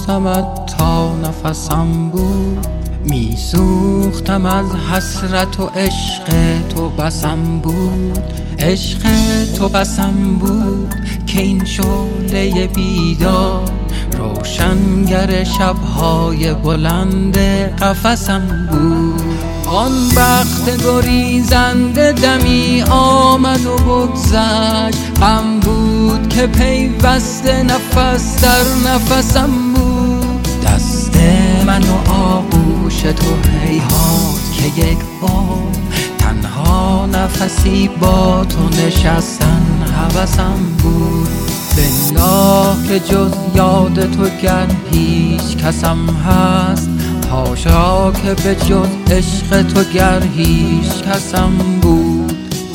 شناختمت تا نفسم بود، میسوختم از حسرت و عشق تو بسم بود. عشق تو بسم بود که این شعله بیدار روشنگر شبهای بلند قفسم بود. آن بخت گریزنده دمی آمد و بگذشت، غم بود که پیوسته نفس در نفسم بود. دست من و آغوش تو هیهات که یک بار تنها نفسی با تو نشستن هوسم بود. بالله که جز یاد تو گر هیچ کسم هست، حاشا که به جز عشق تو گر هیچ کسم بود.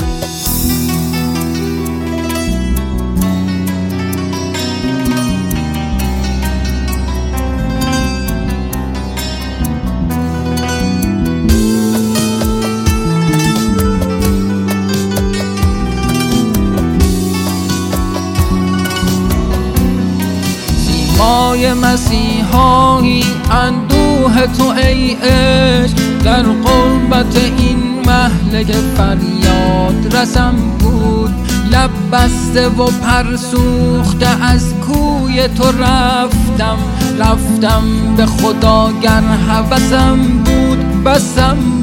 سیمای مسیحایی اندوه تو ای عشق، در قربت این مهله فریاد رسم بود. لب بسته و پر سوخته از کوی تو رفتم به خدا گر هوسم بود بسم